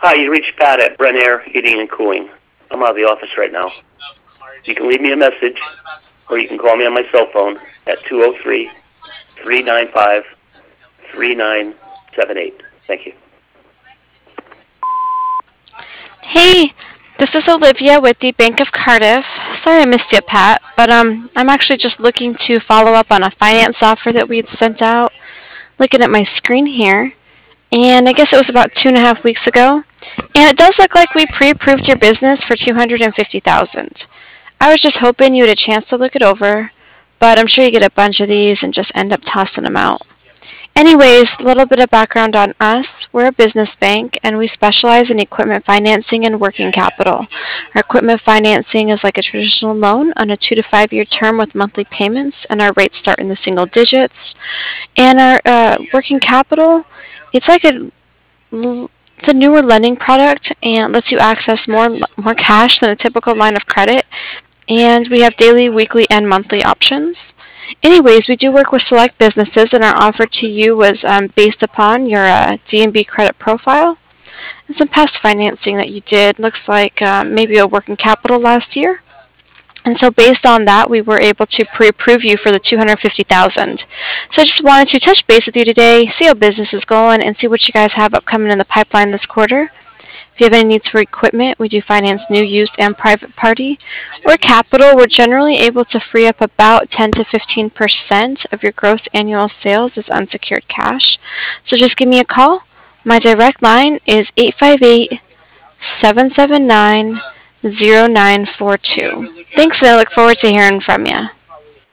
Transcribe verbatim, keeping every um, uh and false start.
Hi, you reached Pat at Bren Air Heating and Cooling. I'm out of the office right now. You can leave me a message, or you can call me on my cell phone at two oh three, three nine five, three nine seven eight. Thank you. Hey, this is Olivia with the Bank of Cardiff. Sorry I missed you, Pat, but um, I'm actually just looking to follow up on a finance offer that we'd sent out. Looking at my screen here, and I guess it was about two and a half weeks ago. And it does look like we pre-approved your business for two hundred and fifty thousand. I was just hoping you had a chance to look it over, but I'm sure you get a bunch of these and just end up tossing them out. Anyways, a little bit of background on us. We're a business bank and we specialize in equipment financing and working capital. Our equipment financing is like a traditional loan on a two to five year term with monthly payments, and our rates start in the single digits. And our uh, working capital, it's like a it's a newer lending product and lets you access more more cash than a typical line of credit. And we have daily, weekly, and monthly options. Anyways, we do work with select businesses, and our offer to you was um, based upon your uh, D and B credit profile and some past financing that you did. Looks like um, maybe a working capital last year. And so based on that, we were able to pre-approve you for the two hundred fifty thousand. So I just wanted to touch base with you today, see how business is going, and see what you guys have upcoming in the pipeline this quarter. If you have any needs for equipment, we do finance new, used, and private party. Or capital, we're generally able to free up about ten to fifteen percent of your gross annual sales as unsecured cash. So just give me a call. My direct line is eight five eight, seven seven nine, zero nine four two. Thanks, and I look forward to hearing from you.